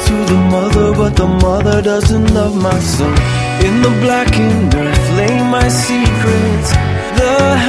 to the mother, but the mother doesn't love my son. In the blackened earth lay my secrets. The